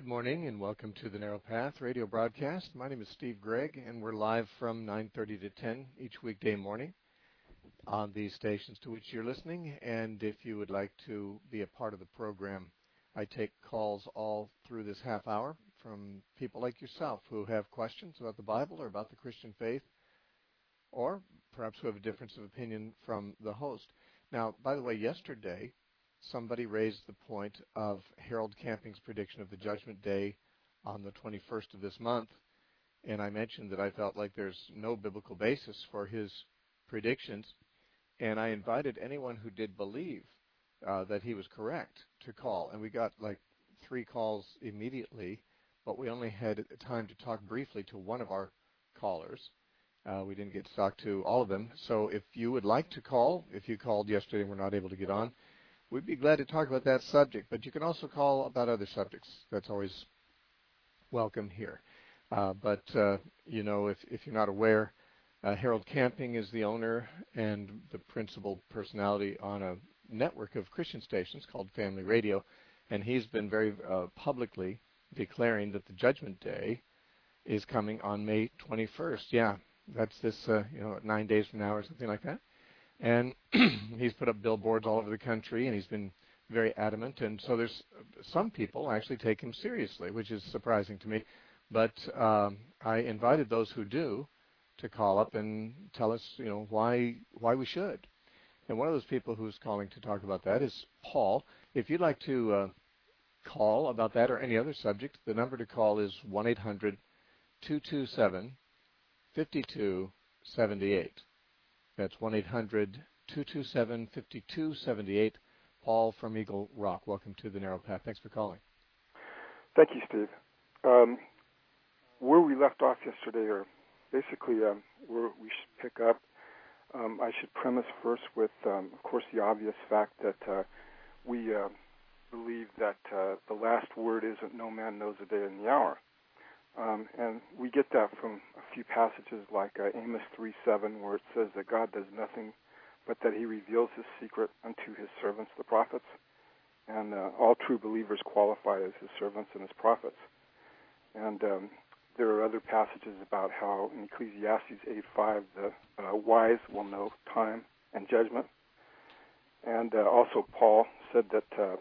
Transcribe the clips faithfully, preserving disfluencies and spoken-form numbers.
Good morning and welcome to the Narrow Path radio broadcast. My name is Steve Gregg and we're live from nine thirty to ten each weekday morning on these stations to which you're listening. And if you would like to be a part of the program, I take calls all through this half hour from people like yourself who have questions about the Bible or about the Christian faith, or perhaps who have a difference of opinion from the host. Now, by the way, yesterday somebody raised the point of Harold Camping's prediction of the Judgment Day on the twenty-first of this month, and I mentioned that I felt like there's no biblical basis for his predictions, and I invited anyone who did believe uh, that he was correct to call, and we got like three calls immediately, but we only had time to talk briefly to one of our callers. Uh, we didn't get to talk to all of them, so if you would like to call, if you called yesterday and were not able to get on, we'd be glad to talk about that subject, but you can also call about other subjects. That's always welcome here. Uh, but, uh, you know, if, if you're not aware, uh, Harold Camping is the owner and the principal personality on a network of Christian stations called Family Radio, and he's been very uh, publicly declaring that the Judgment Day is coming on May twenty-first. Yeah, that's this, uh, you know, nine days from now or something like that. And he's put up billboards all over the country, and he's been very adamant. And so there's some people actually take him seriously, which is surprising to me. But um, I invited those who do to call up and tell us, you know, why why we should. And one of those people who's calling to talk about that is Paul. If you'd like to uh, call about that or any other subject, the number to call is one eight hundred two two seven five two seven eight. That's one eight hundred two two seven five two seven eight. Paul from Eagle Rock, welcome to the Narrow Path. Thanks for calling. Thank you, Steve. Um, where we left off yesterday, or basically um, where we should pick up, um, I should premise first with, um, of course, the obvious fact that uh, we uh, believe that uh, the last word isn't no man knows the day and the hour. Um, and we get that from a few passages like uh, Amos three seven, where it says that God does nothing but that he reveals his secret unto his servants, the prophets. And uh, all true believers qualify as his servants and his prophets. And um, there are other passages about how in Ecclesiastes eight five, the uh, wise will know time and judgment. And uh, also Paul said that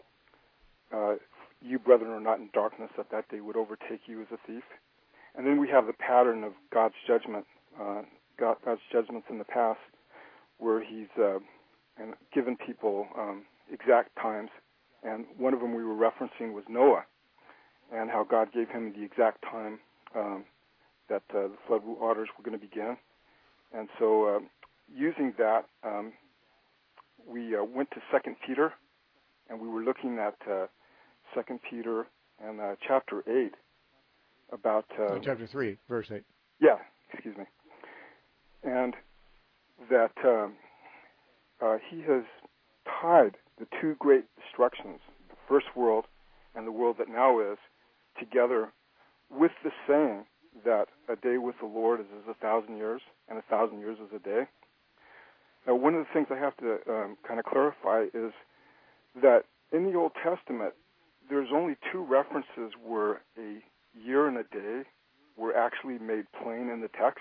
uh, uh, you, brethren, are not in darkness, that that day would overtake you as a thief. And then we have the pattern of God's judgment, uh, God, God's judgments in the past, where he's uh, and given people um, exact times. And one of them we were referencing was Noah, and how God gave him the exact time um, that uh, the flood waters were going to begin. And so uh, using that, um, we uh, went to Second Peter, and we were looking at uh, Second Peter and uh, chapter eight. About uh, oh, chapter three, verse eight. Yeah, excuse me. And that um, uh, he has tied the two great destructions, the first world and the world that now is, together with the saying that a day with the Lord is as a thousand years, and a thousand years is a day. Now, one of the things I have to um, kind of clarify is that in the Old Testament, there's only two references where a year and a day were actually made plain in the text.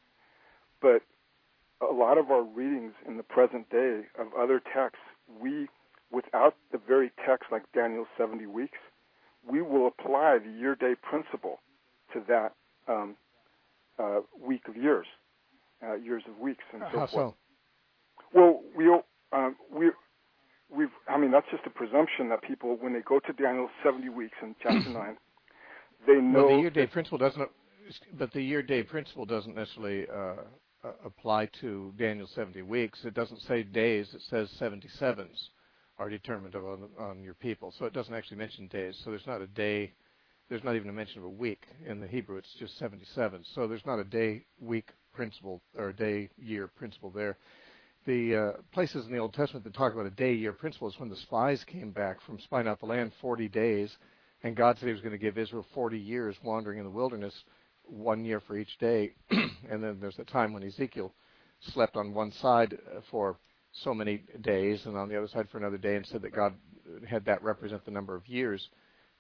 But a lot of our readings in the present day of other texts, we, without the very text like Daniel's seventy weeks, we will apply the year-day principle to that um, uh, week of years, uh, years of weeks, and so How forth. so? Well, we'll, um, we, we've, I mean, that's just a presumption that people, when they go to Daniel's seventy weeks in chapter nine, they know. Well, the year-day principle doesn't, but the year-day principle doesn't necessarily uh, uh, apply to Daniel's seventy weeks. It doesn't say days; it says seventy-sevens are determined on, on your people. So it doesn't actually mention days. So there's not a day. There's not even a mention of a week in the Hebrew. It's just seventy-seven. So there's not a day-week principle or a day-year principle there. The uh, places in the Old Testament that talk about a day-year principle is when the spies came back from spying out the land forty days. And God said he was going to give Israel forty years wandering in the wilderness, one year for each day. And then there's a time when Ezekiel slept on one side for so many days and on the other side for another day, and said that God had that represent the number of years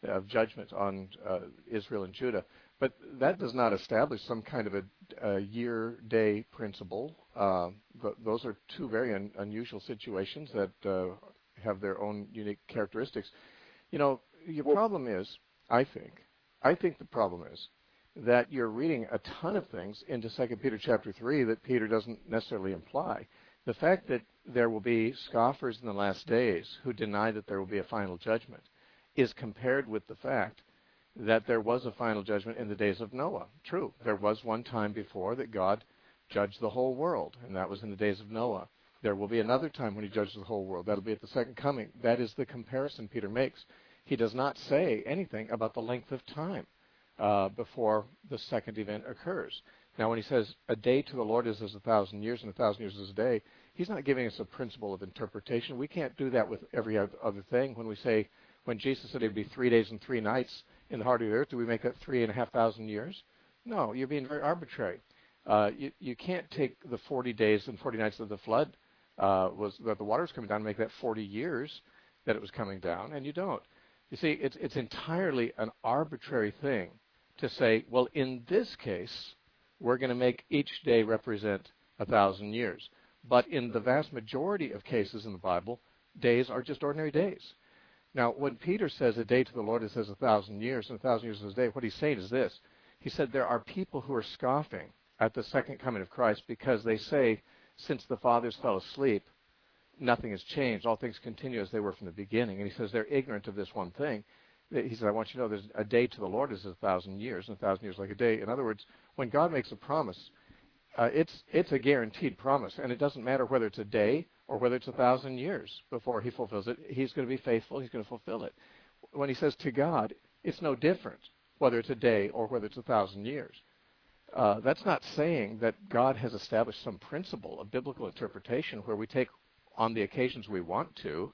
of judgment on uh, Israel and Judah. But that does not establish some kind of a, a year-day principle. Uh, th- those are two very un- unusual situations that uh, have their own unique characteristics. You know, your Well, problem is, I think, I think the problem is that you're reading a ton of things into Second Peter chapter three that Peter doesn't necessarily imply. The fact that there will be scoffers in the last days who deny that there will be a final judgment is compared with the fact that there was a final judgment in the days of Noah. True, there was one time before that God judged the whole world, and that was in the days of Noah. There will be another time when he judges the whole world. That'll be at the second coming. That is the comparison Peter makes. He does not say anything about the length of time uh, before the second event occurs. Now, when he says a day to the Lord is as a thousand years and a thousand years is a day, he's not giving us a principle of interpretation. We can't do that with every other thing. When we say, when Jesus said it would be three days and three nights in the heart of the earth, do we make that three and a half thousand years? No, you're being very arbitrary. Uh, you, you can't take the forty days and forty nights of the flood, uh, was that the water was coming down, and make that forty years that it was coming down, and you don't. You see, it's it's entirely an arbitrary thing to say, well, in this case, we're going to make each day represent a thousand years. But in the vast majority of cases in the Bible, days are just ordinary days. Now, when Peter says a day to the Lord is as a thousand years, and a thousand years is a day, what he's saying is this. He said there are people who are scoffing at the second coming of Christ because they say, since the fathers fell asleep, nothing has changed. All things continue as they were from the beginning. And he says they're ignorant of this one thing. He said, I want you to know there's a day to the Lord is a thousand years, and a thousand years like a day. In other words, when God makes a promise, uh, it's it's a guaranteed promise, and it doesn't matter whether it's a day or whether it's a thousand years before he fulfills it. He's going to be faithful. He's going to fulfill it. When he says to God, it's no different whether it's a day or whether it's a thousand years. Uh, that's not saying that God has established some principle of biblical interpretation where we take, on the occasions we want to,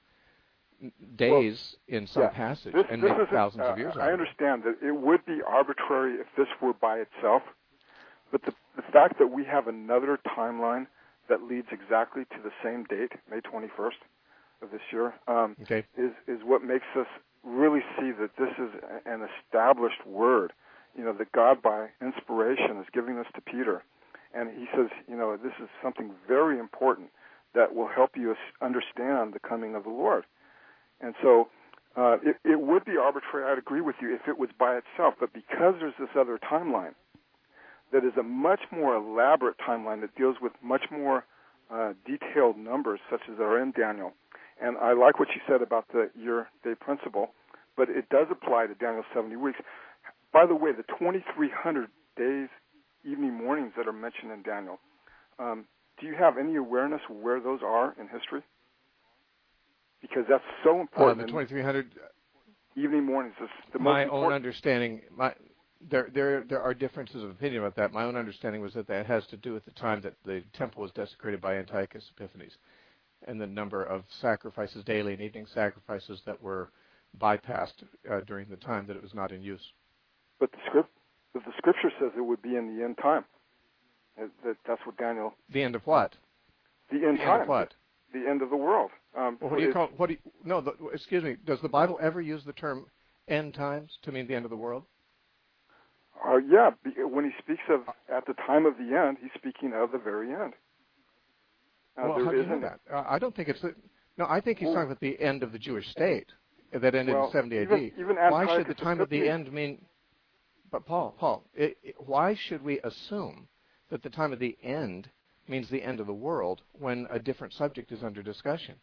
days well, in some yeah, passage this, and this make thousands uh, of years out I of it. understand that it would be arbitrary if this were by itself, but the, the fact that we have another timeline that leads exactly to the same date, May twenty-first of this year, um, okay. is, is what makes us really see that this is an established word, you know, that God by inspiration is giving this to Peter. And he says, you know, this is something very important that will help you understand the coming of the Lord. And so uh, it, it would be arbitrary, I'd agree with you, if it was by itself. But because there's this other timeline that is a much more elaborate timeline that deals with much more uh, detailed numbers, such as are in Daniel. And I like what you said about the year-day principle, but it does apply to Daniel's seventy weeks. By the way, the twenty-three hundred days, evening, mornings that are mentioned in Daniel, um, do you have any awareness of where those are in history? Because that's so important. Uh, the twenty-three hundred evening, mornings is the most my important. own understanding, my, there, there, there are differences of opinion about that. My own understanding was that that has to do with the time that the temple was desecrated by Antiochus Epiphanes, and the number of sacrifices, daily and evening sacrifices, that were bypassed uh, during the time that it was not in use. But the script, but the scripture says it would be in the end time. That that's what Daniel. The end of what? The end the time. End of what? The, the end of the world. Um, well, what do you call? What do you, no? The, excuse me. Does the Bible ever use the term "end times" to mean the end of the world? Uh, yeah. When he speaks of at the time of the end, he's speaking of the very end. Uh, well, how do you know that? Uh, I don't think it's the, no. I think he's well, talking about the end of the Jewish state that ended well, in seventy A D. Even, even why should the time of the end mean? But Paul, Paul, it, it, why should we assume that the time of the end means the end of the world when a different subject is under discussion?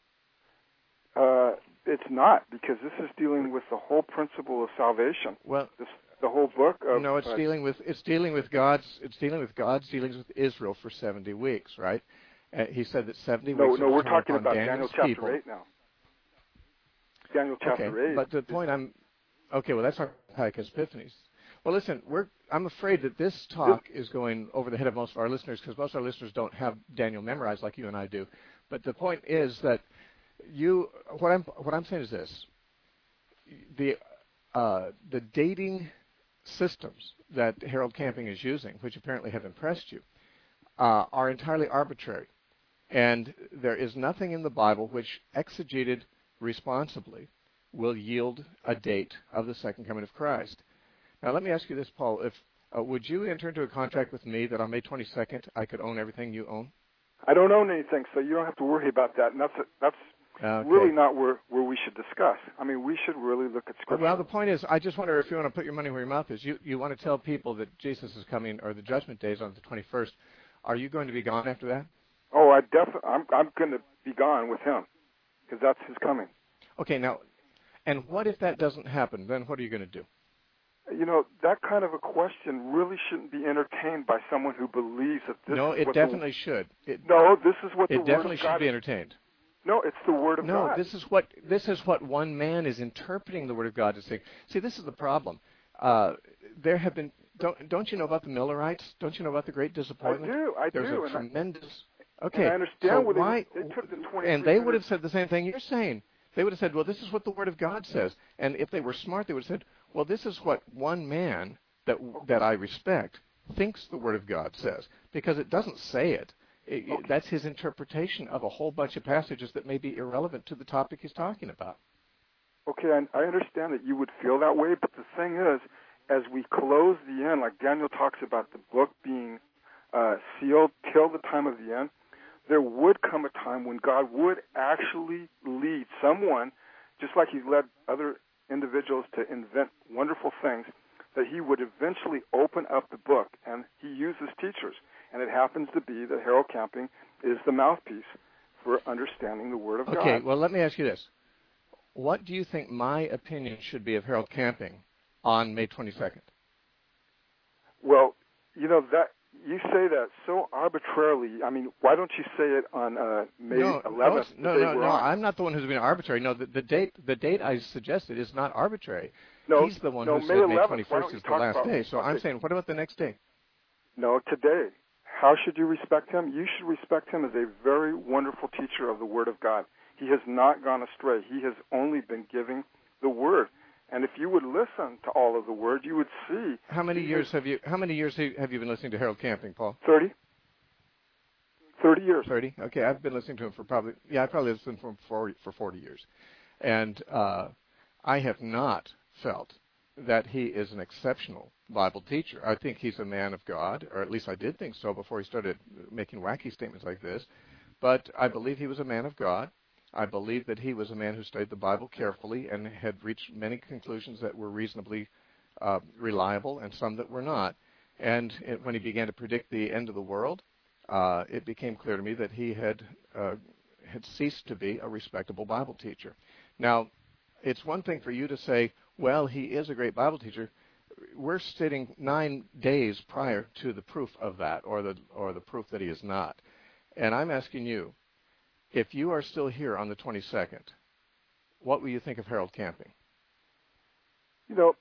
Uh, it's not, because this is dealing with the whole principle of salvation. Well, this, the whole book of no, it's uh, dealing with it's dealing with God's it's dealing with God's dealings with Israel for seventy weeks, right? Uh, he said that seventy no, weeks. No, no, we're talking upon about Daniel's Daniel chapter people. eight now. Daniel chapter okay, eight. But the point I'm okay. Well, that's Antiochus Epiphanes. Well, listen, we're, I'm afraid that this talk is going over the head of most of our listeners because most of our listeners don't have Daniel memorized like you and I do. But the point is that you, what I'm, what I'm saying is this: the, uh, the dating systems that Harold Camping is using, which apparently have impressed you, uh, are entirely arbitrary, and there is nothing in the Bible which exegeted responsibly will yield a date of the second coming of Christ. Now, let me ask you this, Paul. If uh, would you enter into a contract with me that on May twenty-second I could own everything you own? I don't own anything, so you don't have to worry about that. And that's that's okay. really not where, where we should discuss. I mean, we should really look at Scripture. Well, the point is, I just wonder if you want to put your money where your mouth is. You you want to tell people that Jesus is coming, or the Judgment Day is on the twenty-first. Are you going to be gone after that? Oh, I definitely. I'm I'm going to be gone with him, because that's his coming. Okay, now, and what if that doesn't happen? Then what are you going to do? You know, that kind of a question really shouldn't be entertained by someone who believes that this no, is it what definitely the, should. It, no, this is what the it Word definitely of should God be is. entertained. No, it's the Word of no, God. No, this is what this is what one man is interpreting the Word of God to say. See, this is the problem. Uh, there have been don't don't you know about the Millerites? Don't you know about the Great Disappointment? I do. I There's do. a and tremendous. I, okay, and I understand so where they, why? they took the and they would have said the same thing you're saying. They would have said, well, this is what the Word of God says. And if they were smart, they would have said, well, this is what one man that that I respect thinks the Word of God says, because it doesn't say it. it okay. That's his interpretation of a whole bunch of passages that may be irrelevant to the topic he's talking about. Okay, I, I understand that you would feel that way, but the thing is, as we close the end, like Daniel talks about the book being uh, sealed till the time of the end, there would come a time when God would actually lead someone, just like he's led other individuals to invent wonderful things, that he would eventually open up the book, and he uses teachers. And it happens to be that Harold Camping is the mouthpiece for understanding the Word of okay, God. Okay, well, let me ask you this. What do you think my opinion should be of Harold Camping on May twenty-second? Well, you know, that you say that so arbitrarily. I mean, why don't you say it on uh, May no, eleventh? No, no, no, no. I'm not the one who's being arbitrary. No, the, the date the date I suggested is not arbitrary. No, He's the one no, who May said May eleventh, twenty-first is the last about, day. So okay. I'm saying, what about the next day? No, today. How should you respect him? You should respect him as a very wonderful teacher of the Word of God. He has not gone astray. He has only been giving the Word. And if you would listen to all of the Word, you would see. How many years have you? How many years have you been listening to Harold Camping, Paul? Thirty. Thirty years. Thirty. Okay, I've been listening to him for probably yeah, I probably listened to him for forty, for forty years, and uh, I have not felt that he is an exceptional Bible teacher. I think he's a man of God, or at least I did think so before he started making wacky statements like this. But I believe he was a man of God. I believe that he was a man who studied the Bible carefully and had reached many conclusions that were reasonably uh, reliable and some that were not. And it, when he began to predict the end of the world, uh, it became clear to me that he had uh, had ceased to be a respectable Bible teacher. Now, it's one thing for you to say, well, he is a great Bible teacher. We're sitting nine days prior to the proof of that, or the or the proof that he is not. And I'm asking you, if you are still here on the twenty-second, what will you think of Harold Camping? You know,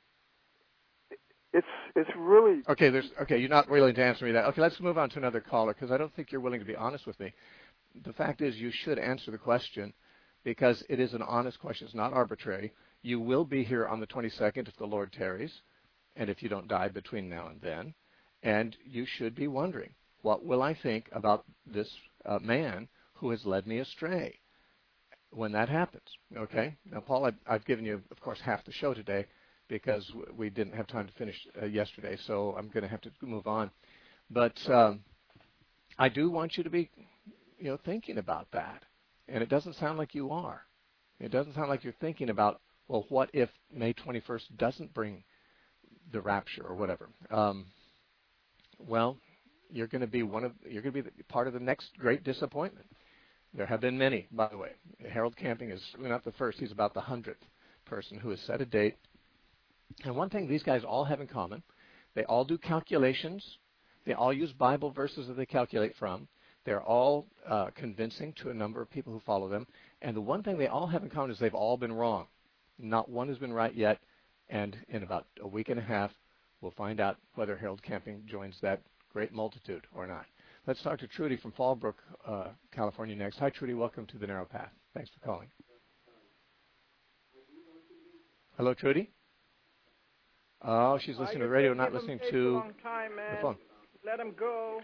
it's it's really okay. There's okay. You're not willing to answer me that. Okay, let's move on to another caller because I don't think you're willing to be honest with me. The fact is, you should answer the question because it is an honest question. It's not arbitrary. You will be here on the twenty-second if the Lord tarries, and if you don't die between now and then. And you should be wondering, what will I think about this uh, man who has led me astray when that happens? Okay? Now, Paul, I've, I've given you, of course, half the show today because we didn't have time to finish uh, yesterday, so I'm going to have to move on. But um, I do want you to be, you know, thinking about that. And it doesn't sound like you are. It doesn't sound like you're thinking about, well, what if May twenty-first doesn't bring the rapture or whatever? Um, well, you're going to be one of you're going to be part of the next great disappointment. There have been many, by the way. Harold Camping is certainly not the first. He's about the hundredth person who has set a date. And one thing these guys all have in common, they all do calculations. They all use Bible verses that they calculate from. They're all uh, convincing to a number of people who follow them. And the one thing they all have in common is they've all been wrong. Not one has been right yet. And in about a week and a half, we'll find out whether Harold Camping joins that great multitude or not. Let's talk to Trudy from Fallbrook, uh, California next. Hi, Trudy. Welcome to The Narrow Path. Thanks for calling. Hello, Trudy? Oh, she's listening to the radio, not listening to time, the phone. Let him go.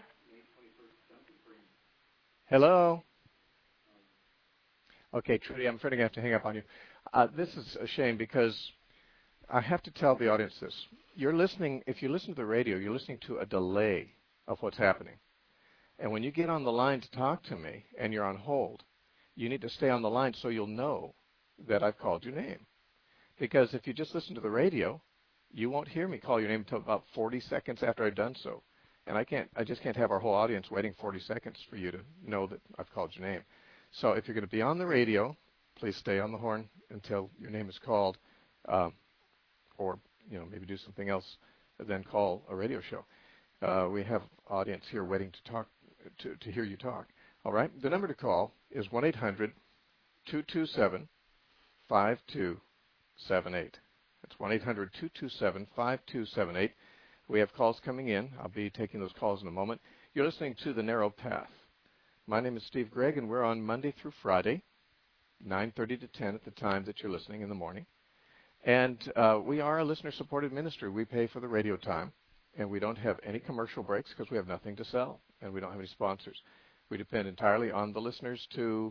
Hello? Okay, Trudy, I'm afraid I'm going to have to hang up on you. Uh, this is a shame because I have to tell the audience this. You're listening, if you listen to the radio, you're listening to a delay of what's happening. And when you get on the line to talk to me and you're on hold, you need to stay on the line so you'll know that I've called your name. Because if you just listen to the radio, you won't hear me call your name until about forty seconds after I've done so. And I can't, I just can't have our whole audience waiting forty seconds for you to know that I've called your name. So if you're going to be on the radio, please stay on the horn until your name is called, uh, or you know maybe do something else, then call a radio show. Uh, we have audience here waiting to talk, to, to hear you talk. All right. The number to call is one eight hundred two two seven five two seven eight. That's one eight hundred two two seven five two seven eight. We have calls coming in. I'll be taking those calls in a moment. You're listening to The Narrow Path. My name is Steve Gregg, and we're on Monday through Friday, nine thirty to ten at the time that you're listening in the morning. And uh, we are a listener-supported ministry. We pay for the radio time, and we don't have any commercial breaks because we have nothing to sell, and we don't have any sponsors. We depend entirely on the listeners to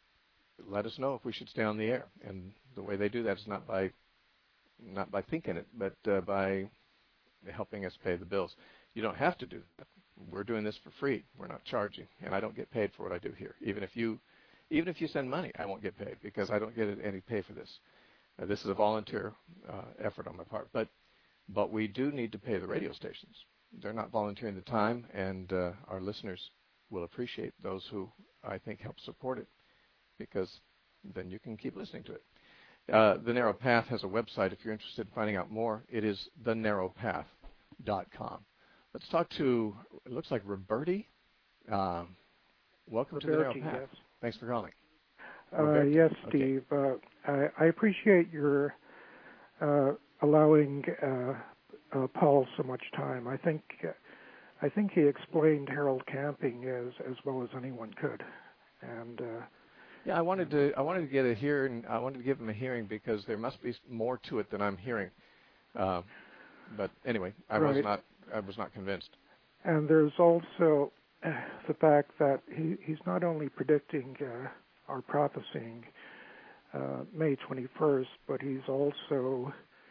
let us know if we should stay on the air. And the way they do that is not by not by thinking it, but uh, by helping us pay the bills. You don't have to do that. We're doing this for free. We're not charging, and I don't get paid for what I do here. Even if you, even if you send money, I won't get paid because I don't get any pay for this. Uh, this is a volunteer uh, effort on my part, but but we do need to pay the radio stations. They're not volunteering the time, and uh, our listeners will appreciate those who I think help support it, because then you can keep listening to it. Uh, The Narrow Path has a website. If you're interested in finding out more, it is the narrow path dot com. Let's talk to, it looks like Roberti. Um, welcome Roberti, to The Narrow Path. Yes. Thanks for calling. Uh, yes, Steve. Okay. Uh, I, I appreciate your uh, allowing uh, uh, Paul so much time. I think uh, I think he explained Harold Camping as as well as anyone could, and. Uh, Yeah, I wanted to. I wanted to get a hearing. I wanted to give him a hearing because there must be more to it than I'm hearing. Uh, but anyway, I right. was not. I was not convinced. And there's also uh, the fact that he, he's not only predicting uh, or prophesying uh, May twenty-first, but he's also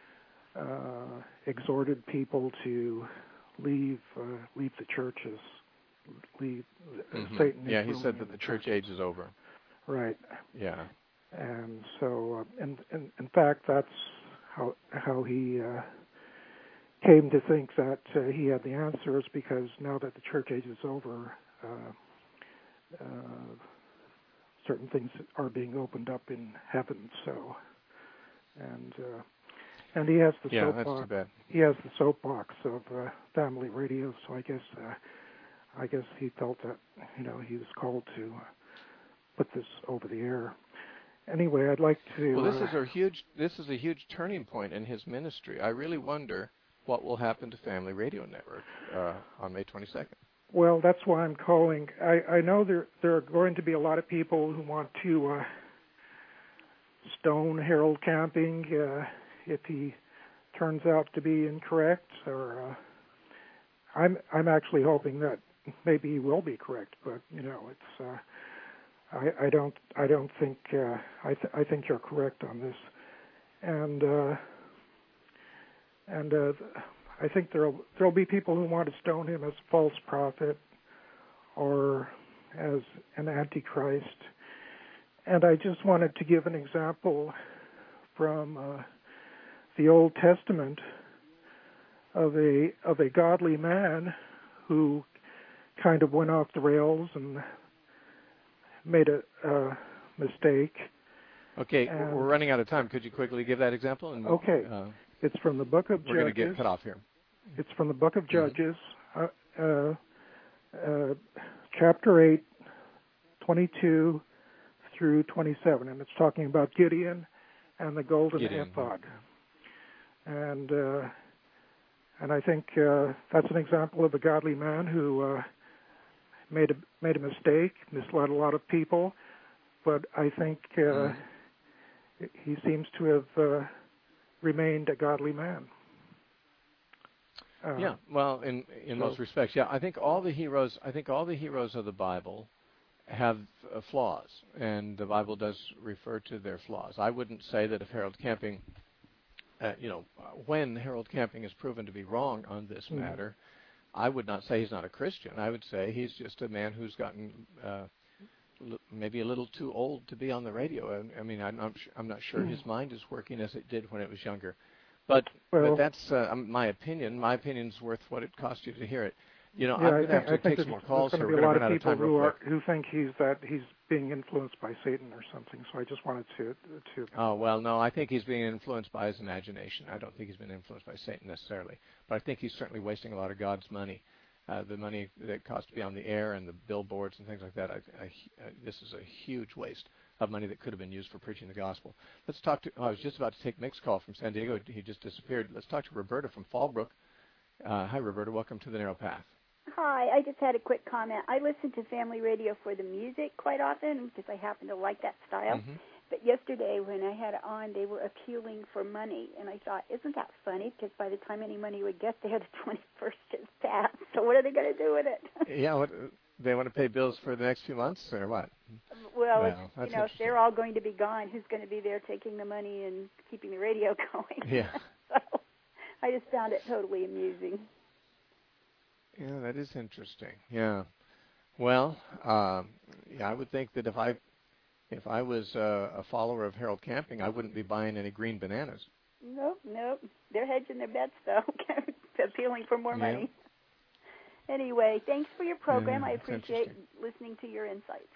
uh, exhorted people to leave uh, leave the churches, leave Mm-hmm. Satan. Yeah, he said that the church age is over. Right. Yeah. And so, uh, and, and in fact, that's how how he uh, came to think that uh, he had the answers, because now that the church age is over, uh, uh, certain things are being opened up in heaven. So, and uh, and he has the yeah, soapbox. that's too bad. He has the soapbox of uh, family radio. So I guess uh, I guess he felt that you know he was called to Uh, put this over the air. Anyway, I'd like to. Well, this uh, is a huge. This is a huge turning point in his ministry. I really wonder what will happen to Family Radio Network uh, on May twenty-second. Well, that's why I'm calling. I, I know there there are going to be a lot of people who want to uh, stone Harold Camping uh, if he turns out to be incorrect. Or uh, I'm I'm actually hoping that maybe he will be correct. But you know, it's. Uh, I, I don't. I don't think. Uh, I. Th- I think you're correct on this, and uh, and uh, I think there'll there'll be people who want to stone him as a false prophet or as an antichrist. And I just wanted to give an example from uh, the Old Testament of a of a godly man who kind of went off the rails and made a uh, mistake. Okay, and we're running out of time. Could you quickly give that example? And we'll, okay, uh, it's from the book of we're Judges. We're going to get cut off here. It's from the book of Mm-hmm. Judges, uh, uh, uh, chapter eight, twenty-two through twenty-seven, and it's talking about Gideon and the golden Gideon, ephod. And uh, and I think uh, that's an example of a godly man who uh, made a made a mistake, misled a lot of people, but I think uh, mm-hmm. he seems to have uh, remained a godly man. Uh, yeah, well, in in so, most respects, yeah. I think all the heroes, I think all the heroes of the Bible have uh, flaws, and the Bible does refer to their flaws. I wouldn't say that if Harold Camping, uh, you know, when Harold Camping is proven to be wrong on this mm-hmm. matter, I would not say he's not a Christian. I would say he's just a man who's gotten uh, l- maybe a little too old to be on the radio. I, I mean, I'm not, I'm not sure mm-hmm. his mind is working as it did when it was younger. But, well, but that's uh, my opinion. My opinion's worth what it cost you to hear it. You know, yeah, I'm going to have to I think take some more there's calls going here. to be We're a lot going to of run out of people time who real are quick. who think he's that he's being influenced by Satan or something. So I just wanted to to. Oh well, no, I think he's being influenced by his imagination. I don't think he's been influenced by Satan necessarily, but I think he's certainly wasting a lot of God's money, uh, the money that costs to be on the air and the billboards and things like that. I, I, uh, this is a huge waste of money that could have been used for preaching the gospel. Let's talk to. Oh, I was just about to take Mick's call from San Diego. He just disappeared. Let's talk to Roberta from Fallbrook. Uh, hi, Roberta. Welcome to the Narrow Path. Hi, I just had a quick comment. I listen to family radio for the music quite often because I happen to like that style. Mm-hmm. But yesterday when I had it on, they were appealing for money. And I thought, isn't that funny? Because by the time any money would get there, the twenty-first is passed. So what are they going to do with it? Yeah, what, they want to pay bills for the next few months or what? Well, well it's, you know, if they're all going to be gone, who's going to be there taking the money and keeping the radio going? Yeah. So I just found it totally amusing. Yeah, that is interesting. Yeah. Well, um, yeah, I would think that if I if I was uh, a follower of Harold Camping, I wouldn't be buying any green bananas. Nope, nope. They're hedging their bets, though, appealing for more yeah. money. Anyway, thanks for your program. Yeah, I appreciate listening to your insights.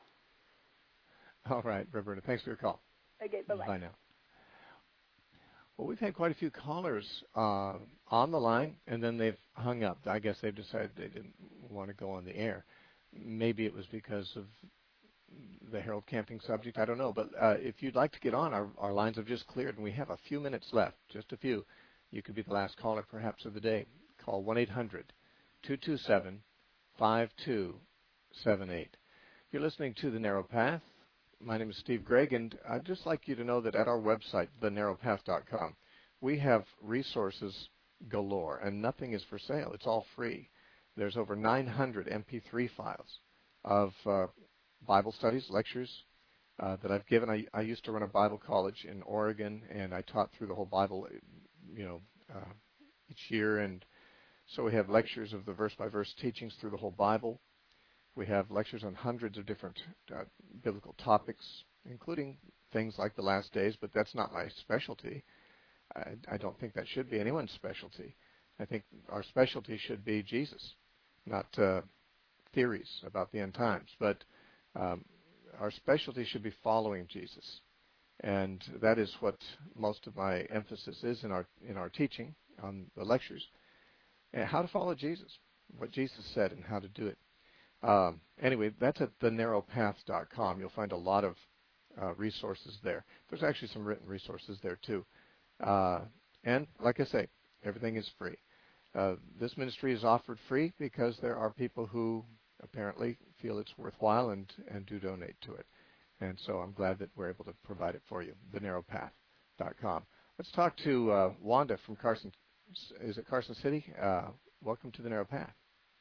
All right, Roberta. Thanks for your call. Okay, bye-bye. Bye now. Well, we've had quite a few callers uh, on the line, and then they've hung up. I guess they've decided they didn't want to go on the air. Maybe it was because of the Harold Camping subject. I don't know. But uh, if you'd like to get on, our, our lines have just cleared, and we have a few minutes left, just a few. You could be the last caller, perhaps, of the day. Call one eight hundred two two seven five two seven eight. You're listening to The Narrow Path. My name is Steve Gregg, and I'd just like you to know that at our website, the narrow path dot com, we have resources galore, and nothing is for sale. It's all free. There's over nine hundred M P three files of uh, Bible studies, lectures uh, that I've given. I, I used to run a Bible college in Oregon, and I taught through the whole Bible, you know, uh, each year. And so we have lectures of the verse-by-verse teachings through the whole Bible. We have lectures on hundreds of different uh, biblical topics, including things like the last days, but that's not my specialty. I, I don't think that should be anyone's specialty. I think our specialty should be Jesus, not uh, theories about the end times. But um, our specialty should be following Jesus, and that is what most of my emphasis is in our in our teaching on the lectures. And how to follow Jesus, what Jesus said, and how to do it. Um, anyway, that's at the narrow path dot com. You'll find a lot of uh, resources there. There's actually some written resources there, too. Uh, and, like I say, everything is free. Uh, this ministry is offered free because there are people who apparently feel it's worthwhile and, and do donate to it. And so I'm glad that we're able to provide it for you, the narrow path dot com. Let's talk to uh, Wanda from Carson. Is it Carson City? Uh, welcome to the Narrow Path.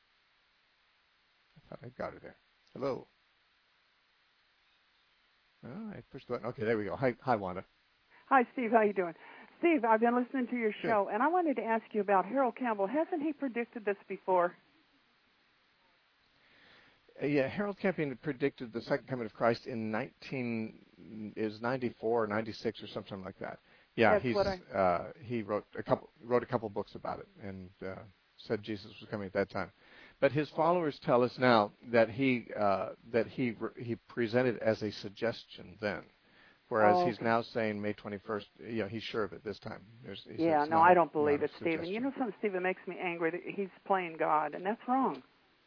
I got her there. Hello. Oh, I pushed the button. Okay, there we go. Hi, hi, Wanda. Hi, Steve. How you doing? Steve, I've been listening to your show, Good. And I wanted to ask you about Harold Campbell. Hasn't he predicted this before? Uh, yeah, Harold Camping predicted the second coming of Christ in nineteen is ninety-four or ninety-six or something like that. Yeah, That's he's what I... uh, he wrote a couple wrote a couple books about it and uh, said Jesus was coming at that time. But his followers tell us now that he uh, that he he presented as a suggestion then, whereas oh, okay. he's now saying May twenty-first. You know, he's sure of it this time. There's, yeah, no, not, I don't believe it, Stephen. You know something, Stephen, makes me angry that he's playing God, and that's wrong.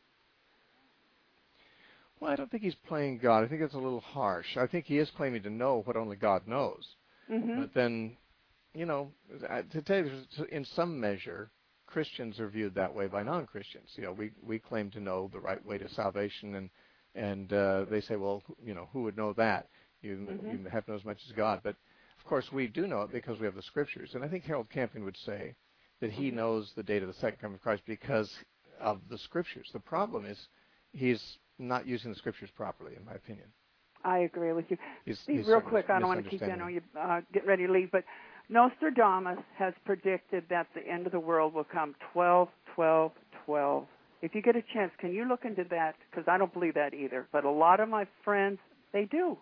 Well, I don't think he's playing God. I think it's a little harsh. I think he is claiming to know what only God knows. Mm-hmm. But then, you know, to tell you, in some measure, Christians are viewed that way by non-Christians. You know, we, we claim to know the right way to salvation, and and uh, they say, well, you know, who would know that? You, mm-hmm. you have to know as much as God. But of course, we do know it because we have the Scriptures. And I think Harold Camping would say that he knows the date of the second coming of Christ because of the Scriptures. The problem is he's not using the Scriptures properly, in my opinion. I agree with you. He's, Steve, he's real quick, I don't want to keep you. I know you uh, getting ready to leave, but Nostradamus has predicted that the end of the world will come twelve, twelve, twelve. If you get a chance, can you look into that? Because I don't believe that either. But a lot of my friends, they do.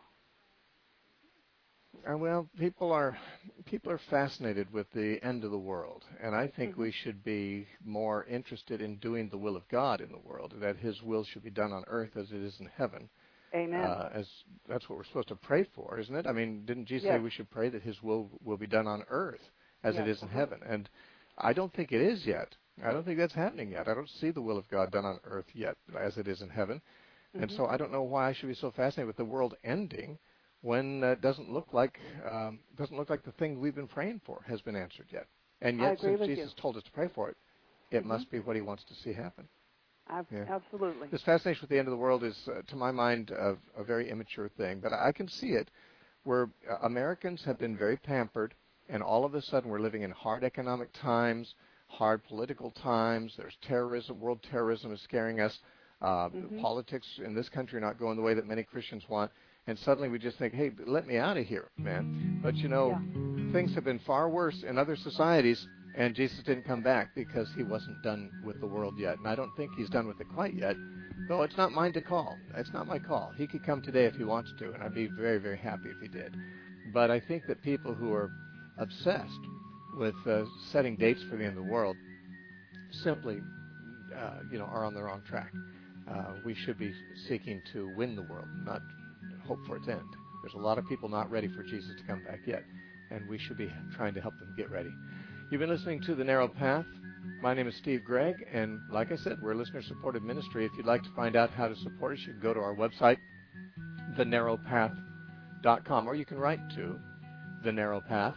Uh, well, people are people are fascinated with the end of the world, and I think mm-hmm. we should be more interested in doing the will of God in the world, that His will should be done on earth as it is in heaven. Amen. Uh, as that's what we're supposed to pray for, isn't it? I mean, didn't Jesus yes. say we should pray that His will will be done on earth as yes. it is in uh-huh. heaven? And I don't think it is yet. I don't think that's happening yet. I don't see the will of God done on earth yet as it is in heaven. Mm-hmm. And so I don't know why I should be so fascinated with the world ending when it uh, doesn't look like um, doesn't look like the thing we've been praying for has been answered yet. And yet, since Jesus you. told us to pray for it, it mm-hmm. must be what He wants to see happen. Ab- yeah. Absolutely. This fascination with the end of the world is, uh, to my mind, a, a very immature thing. But I can see it where uh, Americans have been very pampered, and all of a sudden we're living in hard economic times, hard political times. There's terrorism. World terrorism is scaring us. Uh, mm-hmm. Politics in this country are not going the way that many Christians want. And suddenly we just think, hey, let me out of here, man. But, you know, yeah. things have been far worse in other societies, and Jesus didn't come back because He wasn't done with the world yet. And I don't think He's done with it quite yet. Though it's not mine to call. It's not my call. He could come today if He wants to, and I'd be very, very happy if He did. But I think that people who are obsessed with uh, setting dates for the end of the world simply, uh, you know, are on the wrong track. Uh, we should be seeking to win the world, not hope for its end. There's a lot of people not ready for Jesus to come back yet, and we should be trying to help them get ready. You've been listening to The Narrow Path. My name is Steve Gregg, and like I said, we're a listener-supported ministry. If you'd like to find out how to support us, you can go to our website, the narrow path dot com, or you can write to The Narrow Path,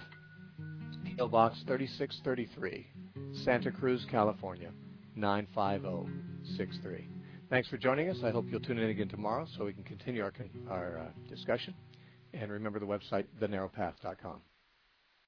P O Box thirty-six thirty-three, Santa Cruz, California, nine five zero six three. Thanks for joining us. I hope you'll tune in again tomorrow so we can continue our, our uh, discussion. And remember the website, the narrow path dot com.